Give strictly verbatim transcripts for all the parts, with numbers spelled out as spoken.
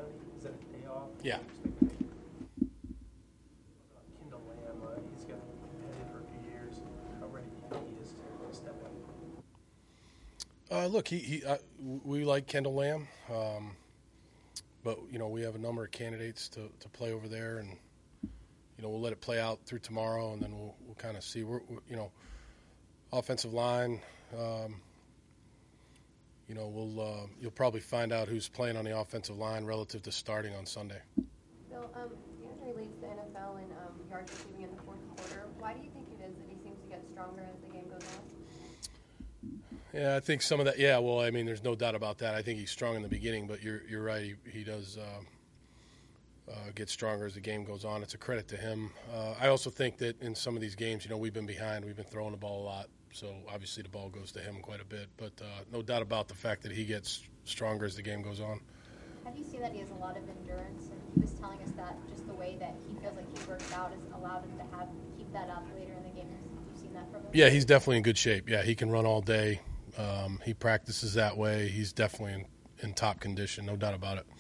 Clowney? Is that a day off? Yeah. Kendall Lamb, uh, he's got headed for a few years. How ready do you think he is to step in? Uh, look, he, he uh, we like Kendall Lamb, um, but you know we have a number of candidates to, to play over there, and you know we'll let it play out through tomorrow, and then we'll we'll kind of see. We're, we're you know offensive line. Um, you know we'll uh, you'll probably find out who's playing on the offensive line relative to starting on Sunday. Bill, um, DeAndre leads the N F L in um, yards receiving in the fourth quarter. Why do you think it is that he seems to get stronger as the game goes on? Yeah, I think some of that. Yeah, well, I mean, there's no doubt about that. I think he's strong in the beginning, but you're you're right. He, he does uh, uh, get stronger as the game goes on. It's a credit to him. Uh, I also think that in some of these games, you know, we've been behind. We've been throwing the ball a lot, so obviously the ball goes to him quite a bit. But uh, no doubt about the fact that he gets stronger as the game goes on. Have you seen that he has a lot of endurance? And he was telling us that just the way that he feels like he works out has allowed him to have keep that up later in the game. Have you seen that from him? Yeah, he's definitely in good shape. Yeah, he can run all day. Um, he practices that way. He's definitely in, in top condition, no doubt about it.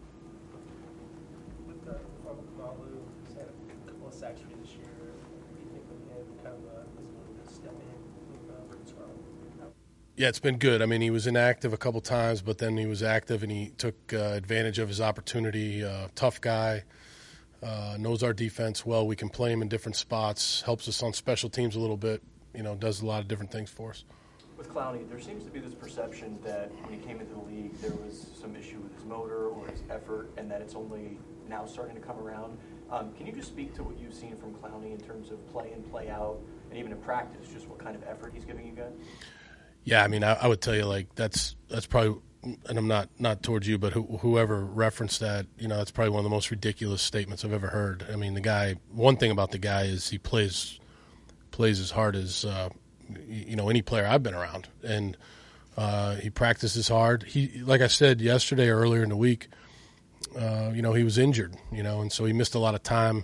With the Farmer Kamalu, he's had a couple of sacks for you this year. Do you think with him kind of uh, his ability to step in with uh, Burton Scarborough? Yeah, it's been good. I mean, he was inactive a couple times, but then he was active and he took uh, advantage of his opportunity. Uh, tough guy, uh, knows our defense well. We can play him in different spots, helps us on special teams a little bit, you know, does a lot of different things for us. With Clowney, there seems to be this perception that when he came into the league, there was some issue with his motor or his effort, and that it's only now starting to come around. Um, can you just speak to what you've seen from Clowney in terms of play in, play out, and even in practice, just what kind of effort he's giving you guys? Yeah, I mean, I, I would tell you, like, that's that's probably, and I'm not, not towards you, but who, whoever referenced that, you know, that's probably one of the most ridiculous statements I've ever heard. I mean, the guy, one thing about the guy is he plays plays as hard as, uh, you know, any player I've been around, and uh, he practices hard. He, like I said yesterday or earlier in the week, uh, you know, he was injured, you know, and so he missed a lot of time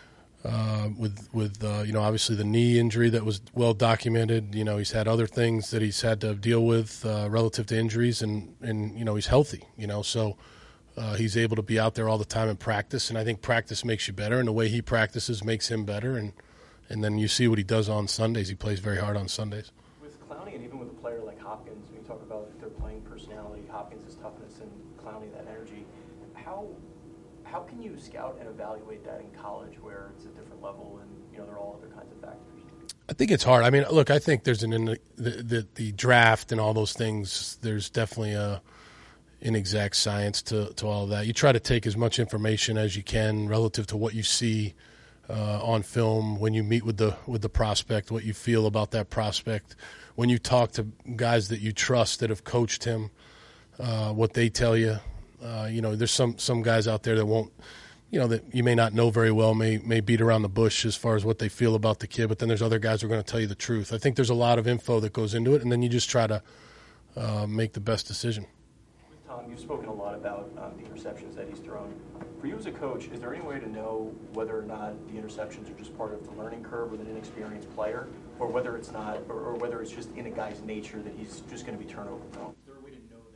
uh, with with uh, you know, obviously the knee injury that was well documented. You know, he's had other things that he's had to deal with uh, relative to injuries, and and you know, he's healthy, you know, so uh, he's able to be out there all the time in practice, and I think practice makes you better, and the way he practices makes him better, and. And then you see what he does on Sundays. He plays very hard on Sundays. With Clowney and even with a player like Hopkins, when you talk about their playing personality, Hopkins' toughness and Clowney that energy, how how can you scout and evaluate that in college where it's a different level and, you know, there are all other kinds of factors? I think it's hard. I mean, look, I think there's an in the, the, the draft and all those things, there's definitely a inexact science to, to all of that. You try to take as much information as you can relative to what you see Uh, on film, when you meet with the with the prospect, what you feel about that prospect, when you talk to guys that you trust that have coached him, uh, what they tell you. Uh, you know, there's some some guys out there that won't, you know, that you may not know very well, may may beat around the bush as far as what they feel about the kid, but then there's other guys who are going to tell you the truth. I think there's a lot of info that goes into it, and then you just try to uh, make the best decision. Tom, you've spoken a lot about um, the interceptions that he's thrown. For you as a coach, is there any way to know whether or not the interceptions are just part of the learning curve with an inexperienced player, or whether it's not, or, or whether it's just in a guy's nature that he's just going to be turnover prone? Is there a way to know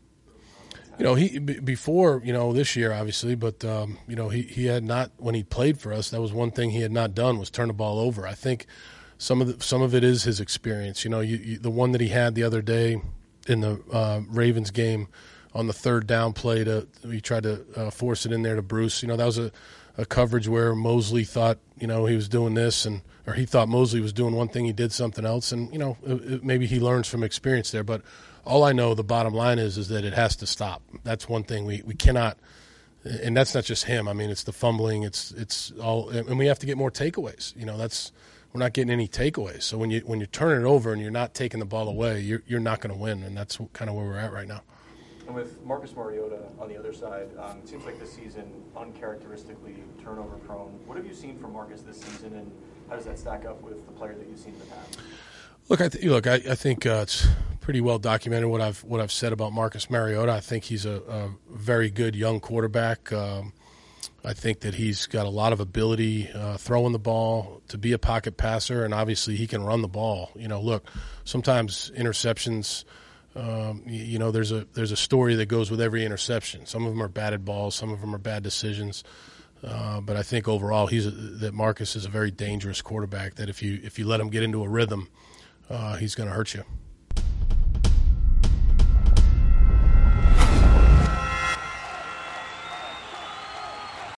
that? You know, he b- before, you know, this year obviously, but um, you know, he, he had not, when he played for us, that was one thing he had not done, was turn the ball over. I think some of the, some of it is his experience. You know, you, you, the one that he had the other day in the uh, Ravens game, on the third down play, to he tried to uh, force it in there to Bruce. You know, that was a, a coverage where Mosley thought, you know, he was doing this, and or he thought Mosley was doing one thing, he did something else, and you know, it, it, maybe he learns from experience there. But all I know, the bottom line is, is that it has to stop. That's one thing we we cannot, and that's not just him. I mean, it's the fumbling, it's it's all, and we have to get more takeaways. You know, that's we're not getting any takeaways. So when you when you turn it over and you're not taking the ball away, you're you're not going to win, and that's kind of where we're at right now. And with Marcus Mariota on the other side, um, it seems like this season uncharacteristically turnover prone. What have you seen from Marcus this season, and how does that stack up with the player that you've seen in the past? Look, I th- look, I, I think uh, it's pretty well documented what I've what I've said about Marcus Mariota. I think he's a, a very good young quarterback. Um, I think that he's got a lot of ability uh, throwing the ball, to be a pocket passer, and obviously he can run the ball. You know, look, sometimes interceptions Um, you, you know, there's a there's a story that goes with every interception. Some of them are batted balls, some of them are bad decisions. Uh, but I think overall, he's a, that Marcus is a very dangerous quarterback. That if you if you let him get into a rhythm, uh, he's going to hurt you.